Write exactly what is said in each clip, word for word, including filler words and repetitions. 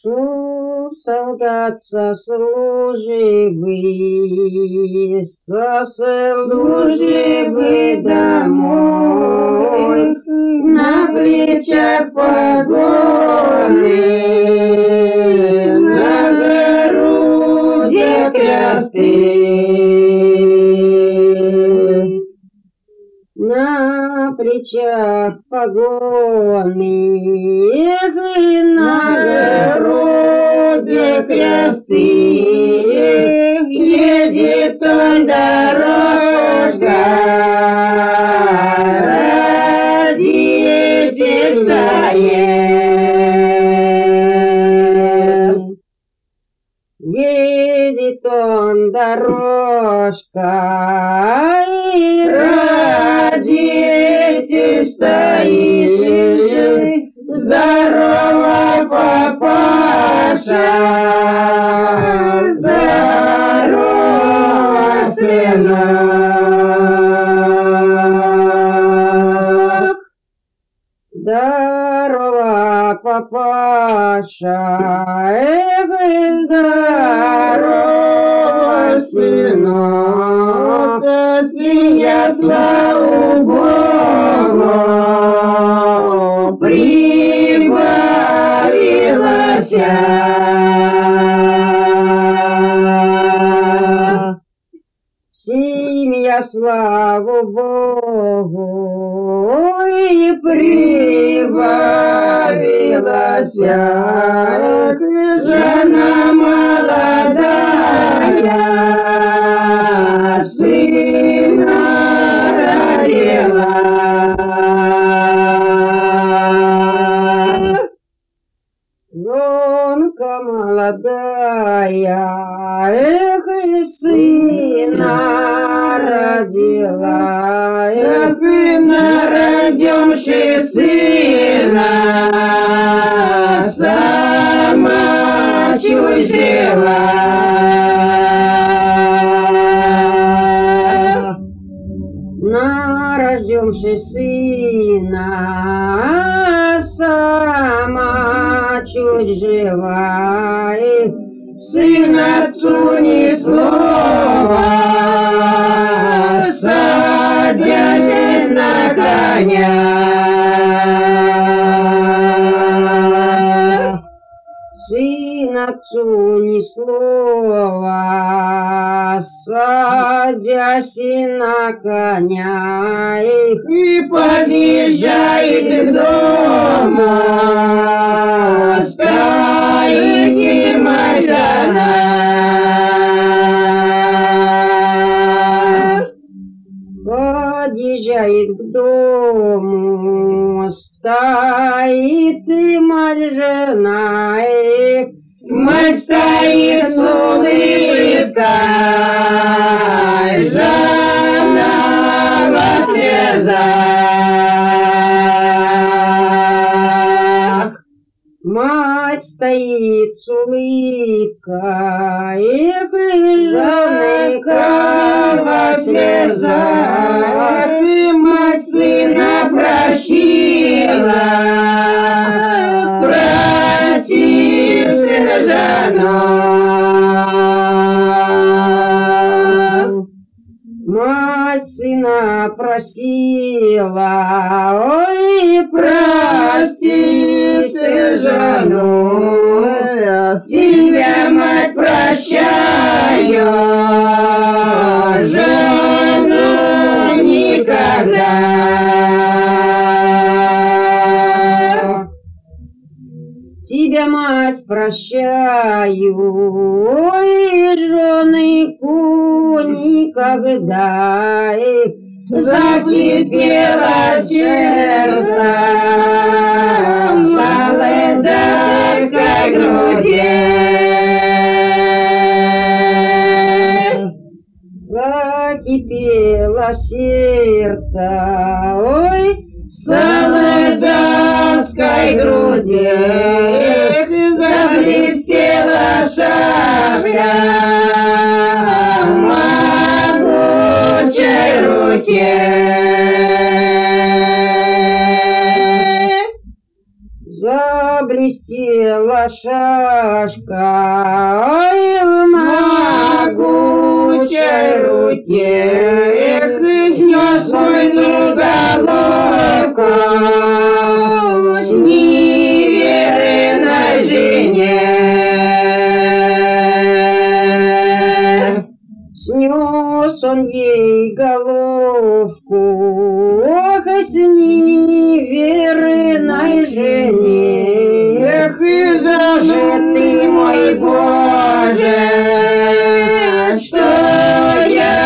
Шел солдат сослуживый, сослуживый домой, на плечах погоны, на груди кресты, на плечах погоны, эх, и на груди кресты, едет он дорожка, родитель стоит. Едет он дорожка, и родитель стоит. Здорово, папаша, здорово, сынок. Здорово, папаша, эх, здорово, сынок. Я, слава Богу, прибавилась. Семья, слава Богу, и прибавилась. Жена молодая, сына родила. Жонка молодая, эх, и сына родила, эх, и народивши сына, сама чужила. Народивши сына, сама чуть жива, и сын отцу ни слова, садясь на коня. Сын отцу ни слова, садясь на коня, и подъезжает к дому, стоит Тимошана. Подъезжает к дому, стоит Тимошана. Мать стоит с улыбкой, жена во слезах. Мать стоит с улыбкой, эх, и женка во слезах. И мать сына просила, прости, сын, жена. Мать сына просила, ой, прости, сын, жену. Тебя, мать, прощаю, жену никогда. Тебя, мать, прощаю, ой, женыку никогда. Закипело сердце в солдатской груди. Закипело сердце, ой, в солдатской груди. Заблестела шашка в могучей руке. Заблестела полетела шашка, ой, в могучей руке, эх, и снес войну головку с неверной жене. Снес он ей головку, ох, и с неверной жене. Эх, и за же ты, мой Боже, что я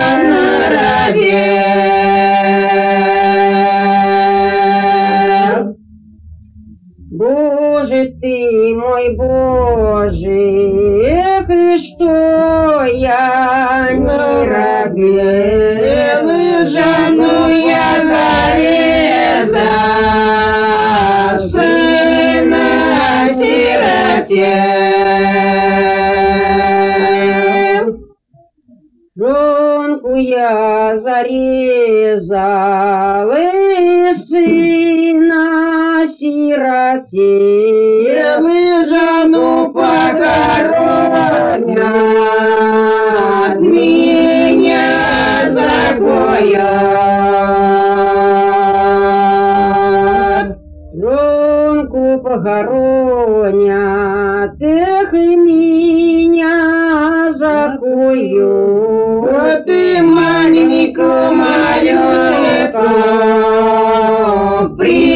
наровел. Боже ты, мой Боже, эх, и что я не робел, и жену я зарезал, сына сиротел. Жонку я зарезал, и сына сиротел, и жену похоронят, меня закоят. Жонку похоронят, эх, и меня закоют. Ты маленькую малютку при